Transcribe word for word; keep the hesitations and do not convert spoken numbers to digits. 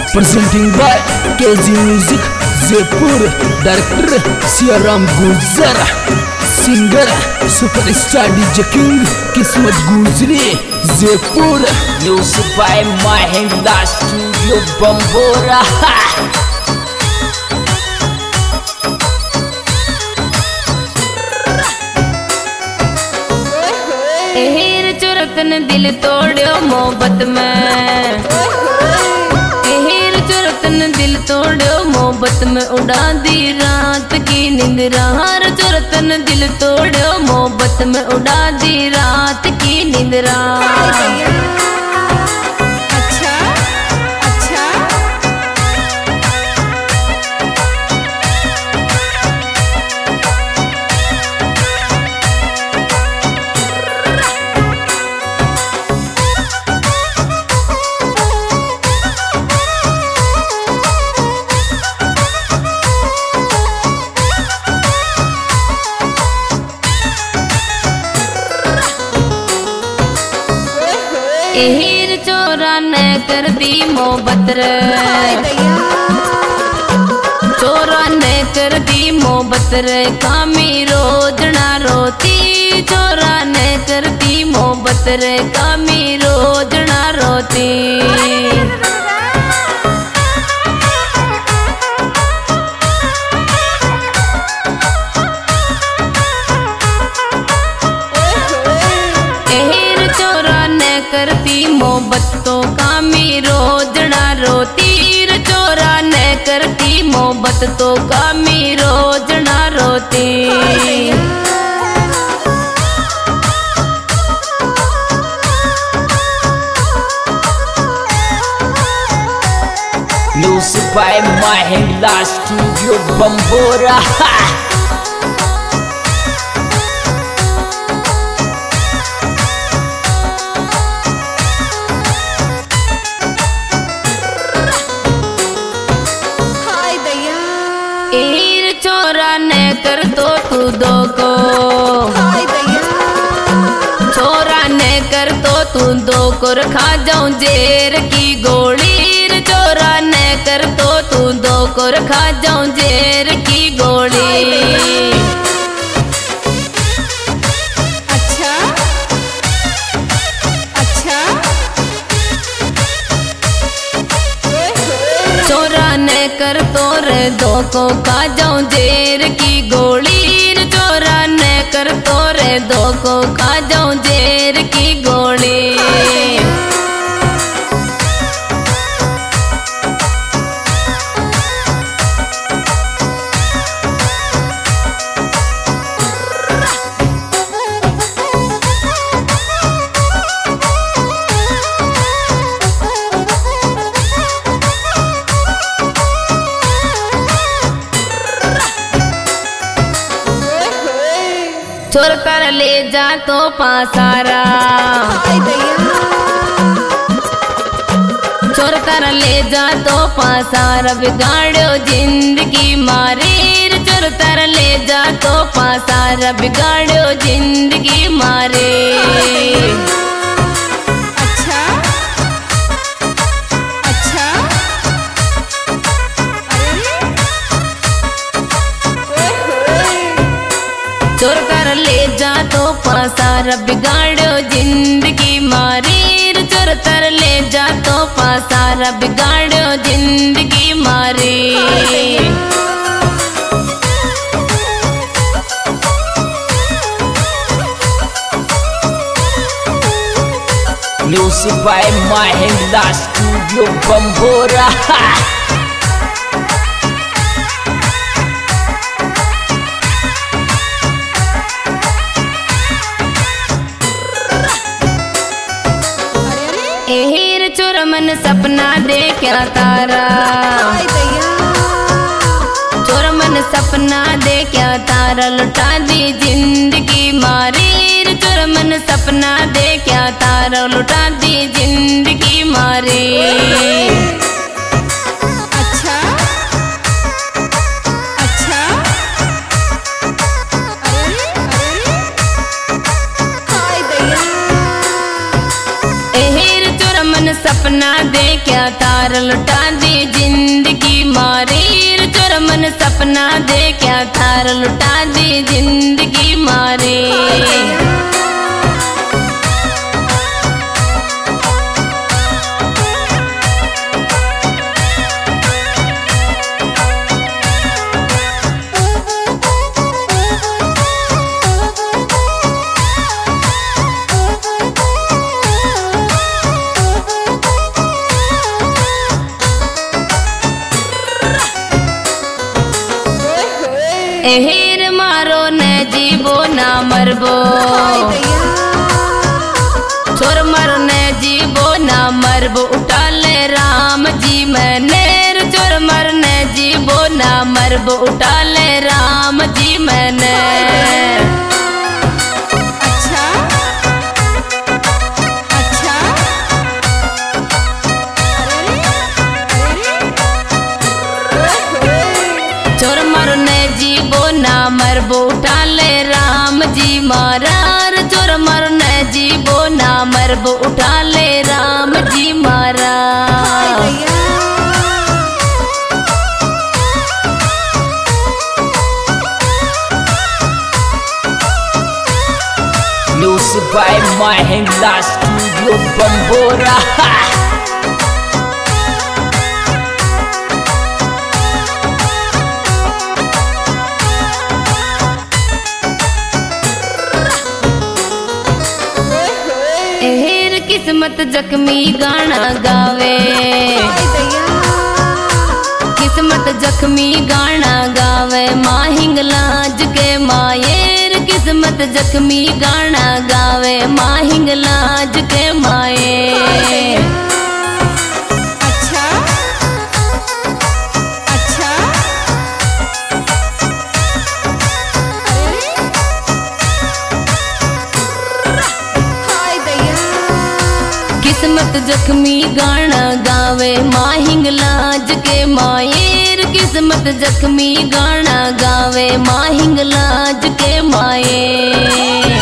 presenting by K G Music Jaipur, director Siaram Gulzar, singer superstar D J King Kismat Gujri Jaipur, music by Mahendra Studio Bambora. Heer चुरकन दिल तोड़ो मोहब्बत में, हीर चुरकन दिल तोड़ो मोहब्बत में उड़ा दी रात की निंदरा। हर चुरकन दिल तोड़ो मोहब्बत में उड़ा दी रात की निंदरा। अच्छा अच्छा हीर चोरा ने कर दी मोहब्बत रे, चोरा ने कर दी मोहब्बत रे। कामी रोजना रोती, चोरा ने कर दी मोहब्बत रे। कामी रोजना रोती। करती मोहब्बत तो कामी रोजना रोती। चोरा ने करती मोहब्बत तो कामी रोजना रोती। Music by Mahendra Studio Bambora. Heer चोरा ने कर तो तू दो को, चोरा ने कर तो तू दो को रखा जाऊं जेर की गोली। चोरा ने कर तो तू दो को रखा जाऊं जेर की गोली। अच्छा अच्छा चोरा ने कर तो रे दो को खा जाऊं जेर की गोली। चोरा ने कर तो रे दो को खा जाऊं जेर की गोली। चोर कर ले जा तो पासारा, चोर कर ले जा तो पासारा। बिगाड़ो जिंदगी मारे, चोर कर ले जा तो पासारा। बिगाड़ो जिंदगी मारे। अच्छा अच्छा चोर कर ले जा तो पासारा। बिगाड़ो जिंदगी मारी। चोर कर ले जा तो पासारा। बिगाड़ो जिंदगी मारी। Music by Mahendra Studio Bambora. Heer चोरमन सपना देखा तारा, चोरमन सपना देखा तारा। लुटा दी जिंदगी मारी। चोरमन सपना देखा तारा। लुटा दी जिंदगी मारी। अच्छा अच्छा सपना देख क्या तार लुटा दी जिंदगी मारी चोर मन सपना दे क्या तार लुटा दी जिंदगी मारी हीर मारो न जीवो ना मरबो छोर मर न जीवो ना मरबो उठा ले राम जी मैंने छोर मर न जीवो ना मरबो उठा ले राम जी मैंने अच्छा अच्छा छोर मर न जीवो ना मरबो उठा ले राम जी मारा चोर मर न जीवो ना मरबो उठा ले राम जी मारा Music by Mahindra Studio Bambora. Heer किस्मत जख्मी गाना गावे किस्मत जख्मी गाना गावे माहिंग लाज के मायर किस्मत जख्मी गाना गावे माहिंग लाज के माये अच्छा अच्छा हाय दैया किस्मत जख्मी गाना गावे माहिंग लाज के मायर किस्मत जख्मी गाना गावे माहिंग लाज के माये